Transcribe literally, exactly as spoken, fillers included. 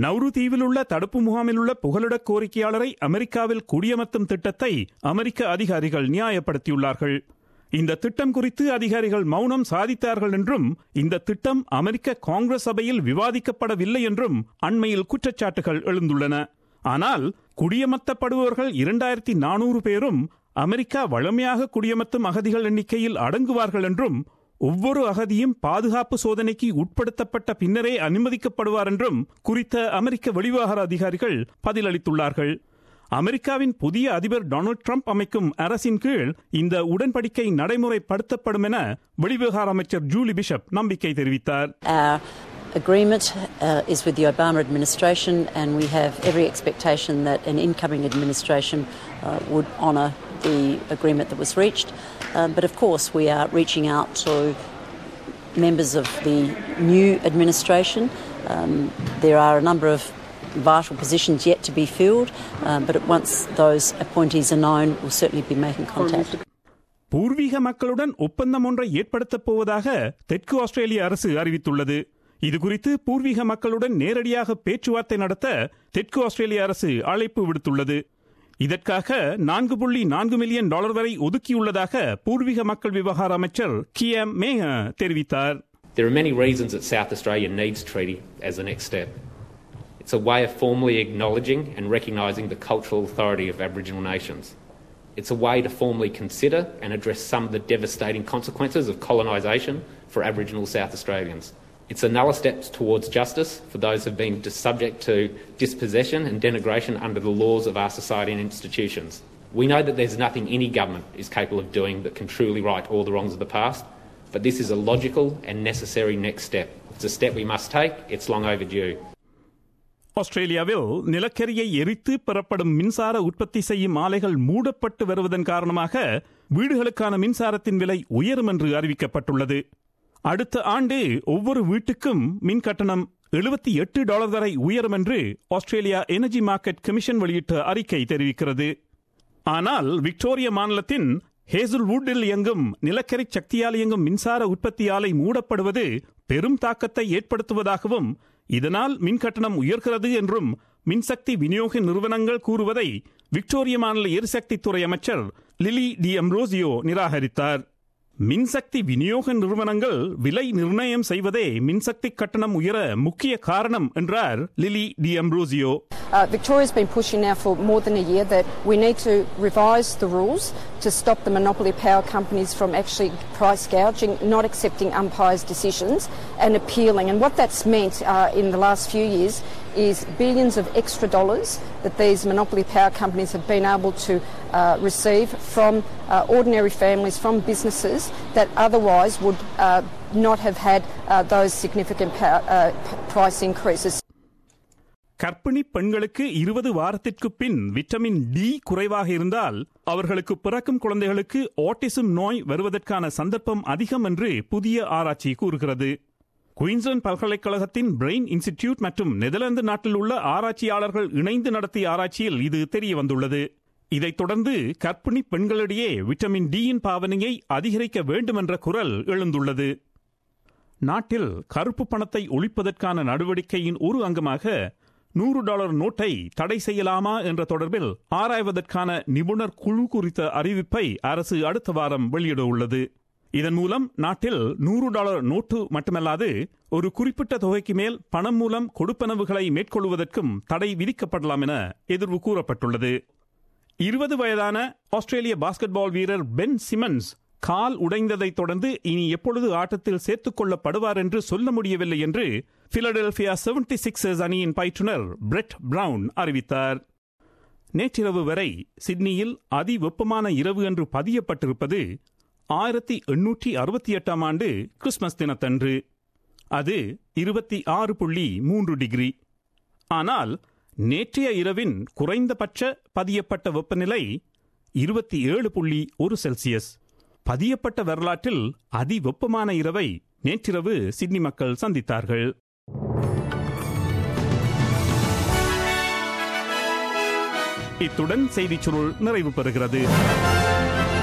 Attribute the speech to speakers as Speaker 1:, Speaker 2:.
Speaker 1: Nauru தீவில் உள்ள தடுப்பு முகாமில் உள்ள புகலிட கோரிக்கையாளரை அமெரிக்காவில் குடியமர்த்தும் திட்டத்தை அமெரிக்க அதிகாரிகள் நியாயப்படுத்தியுள்ளார்கள். இந்த திட்டம் குறித்து அதிகாரிகள் மௌனம் சாதித்தார்கள் என்றும் இந்த திட்டம் அமெரிக்க காங்கிரஸ் சபையில் விவாதிக்கப்படவில்லை என்றும் அண்மையில் குற்றச்சாட்டுகள் எழுந்துள்ளன. ஆனால் குடியமர்த்தப்படுபவர்கள் இரண்டாயிரத்தி நானூறு பேரும் அமெரிக்கா வழமையாக குடியமர்த்தும் அகதிகள் எண்ணிக்கையில் அடங்குவார்கள் என்றும் ஒவ்வொரு அகதியும் பாதுகாப்பு சோதனைக்கு உட்படுத்தப்பட்ட பின்னரே அனுமதிக்கப்படுவார் என்றும் குறித்த அமெரிக்க வெளிவிவகார அதிகாரிகள் பதிலளித்துள்ளார்கள். அமெரிக்காவின் புதிய அதிபர் டொனால்ட் ட்ரம்ப் அமைக்கும் அரசின் கீழ் இந்த உடன்படிக்கை நடைமுறைப்படுத்தப்படும் என வெளிவிவகார அமைச்சர் ஜூலி பிஷப் நம்பிக்கை தெரிவித்தார்.
Speaker 2: Agreement uh, is with the Obama administration, and we have every expectation that an incoming administration uh, would honour the agreement that was reached. Um, but of course, we are reaching out to members of the new administration. Um, there are a number of vital positions yet to be filled, um, but once those appointees are known, we'll certainly be making contact.
Speaker 1: பூர்வீக மக்களுடன் ஒப்பந்தம் ஒன்றை ஏற்படுத்தப் போவதாக தெற்கு ஆஸ்திரேலிய அரசு அறிவித்துள்ளது. இதுகுறித்து பூர்வீக மக்களுடன் நேரடியாக பேச்சுவார்த்தை நடத்த தெற்கு ஆஸ்திரேலிய அரசு அழைப்பு விடுத்துள்ளது. இதற்காக நான்கு புள்ளி நான்கு மில்லியன் டாலர் வரை ஒதுக்கியுள்ளதாக பூர்வீக மக்கள் விவகார அமைச்சர் கியாம் மேஹ தெரிவித்தார்.
Speaker 3: There are many reasons that South Australia needs treaty as the next step. It's a way of formally acknowledging and recognising the cultural authority of Aboriginal nations. It's a way to formally consider and address some of the devastating consequences of colonisation for Aboriginal South Australians. It's another step towards justice for those who have been subject to dispossession and denigration under the laws of our society and institutions. We know that there's nothing any government is capable of doing that can truly right all the wrongs of the past, but this is a logical and necessary next step. It's a step we must take. It's long overdue.
Speaker 1: ஆஸ்திரேலியாவில் நிலக்கரியை எரித்து பெறப்படும் மின்சார உற்பத்தி செய்யும் ஆலைகள் மூடப்பட்டு வருவதன் காரணமாக வீடுகளுக்கான மின்சாரத்தின் விலை உயரும் என்று அறிவிக்கப்பட்டுள்ளது. அடுத்த ஆண்டு ஒவ்வொரு வீட்டுக்கும் மின் கட்டணம் எழுபத்தி எட்டு டாலர் வரை உயரும் என்று ஆஸ்திரேலியா எனர்ஜி மார்க்கெட் கமிஷன் வெளியிட்ட அறிக்கை தெரிவிக்கிறது. ஆனால் விக்டோரியா மாநிலத்தின் ஹேசல்வுட்டில் இயங்கும் நிலக்கரி சக்தியால் இயங்கும் மின்சார உற்பத்தி ஆலை மூடப்படுவது பெரும் தாக்கத்தை ஏற்படுத்துவதாகவும் இதனால் மின் கட்டணம் உயர்கிறது என்றும் மின்சக்தி விநியோக நிறுவனங்கள் கூறுவதை விக்டோரியா மாநில எரிசக்தித்துறை அமைச்சர் லிலி டி அம்ரோசியோ நிராகரித்தார். மின்சக்தி விநியோக நிறுவனங்கள் விலை நிர்ணயம் செய்வதே மின்சக்தி கட்டணம் உயர முக்கிய காரணம் என்றார் Lily D'Ambrosio.
Speaker 4: Uh, Victoria's been pushing now for more than a year that we need to revise the rules to stop the monopoly power companies from actually price gouging, not accepting umpires' decisions and appealing. And what that's meant uh, in the last few years is billions of extra dollars that these monopoly power companies have been able to uh, receive from uh, ordinary families, from businesses that otherwise would uh, not have had uh, those significant power, uh, price increases.
Speaker 1: கர்ப்பிணி பெண்களுக்கு இருபது வாரத்திற்கு பின் vitamin D குறைவாக இருந்தால் அவர்களுக்கு பிறக்கும் குழந்தைகளுக்கு autism நோய் வருவதற்கான சந்தர்ப்பம் அதிகம் என்று புதிய ஆராய்ச்சி கூறுகிறது. குயின்ஸ்லாந்து பல்கலைக்கழகத்தின் பிரெயின் இன்ஸ்டிடியூட் மற்றும் நெதர்லாந்து நாட்டில் உள்ள ஆராய்ச்சியாளர்கள் இணைந்து நடத்திய ஆராய்ச்சியில் இது தெரிய வந்துள்ளது. இதைத் தொடர்ந்து கர்ப்பிணி பெண்களிடையே விட்டமின் டியின் பாவனையை அதிகரிக்க வேண்டும் என்ற குரல் எழுந்துள்ளது. நாட்டில் கருப்பு பணத்தை ஒழிப்பதற்கான நடவடிக்கையின் ஒரு அங்கமாக நூறு டாலர் நோட்டை தடை செய்யலாமா என்ற தொடர்பில் ஆராய்வதற்கான நிபுணர் குழு குறித்த அறிவிப்பை அரசு அடுத்த வாரம் வெளியிட உள்ளது. இதன் மூலம் நாட்டில் நூறு டாலர் நோட்டு மட்டுமல்லாது ஒரு குறிப்பிட்ட தொகைக்கு மேல் பணம் மூலம் கொடுப்பனவுகளை மேற்கொள்வதற்கும் தடை விதிக்கப்படலாம் என எதிர்வு கூறப்பட்டுள்ளது. இருபது வயதான ஆஸ்திரேலிய பாஸ்கெட் பால் வீரர் பென் சிமன்ஸ் கால் உடைந்ததை தொடர்ந்து இனி எப்பொழுது ஆட்டத்தில் சேர்த்துக் கொள்ளப்படுவார் என்று சொல்ல முடியவில்லை என்று பிலடெல்பியா செவன்டி சிக்ஸர்ஸ் அணியின் பயிற்றுனர் பிரெட் பிரவுன் அறிவித்தார். நேற்றிரவு வரை சிட்னியில் அதி வெப்பமான இரவு என்று பதியப்பட்டிருப்பது ஆயிரத்தி எண்ணூற்றி அறுபத்தி எட்டாம் ஆண்டு கிறிஸ்துமஸ் தினத்தன்று. அது இருபத்தி ஆறு புள்ளி மூன்று டிகிரி. ஆனால் நேற்றைய இரவின் குறைந்தபட்ச பதியப்பட்ட வெப்பநிலை இருபத்தி ஏழு புள்ளி ஒரு செல்சியஸ். பதியப்பட்ட வரலாற்றில் அதி வெப்பமான இரவை நேற்றிரவு சிட்னி மக்கள் சந்தித்தார்கள். இத்துடன் செய்திச் சுருள் நிறைவு பெறுகிறது.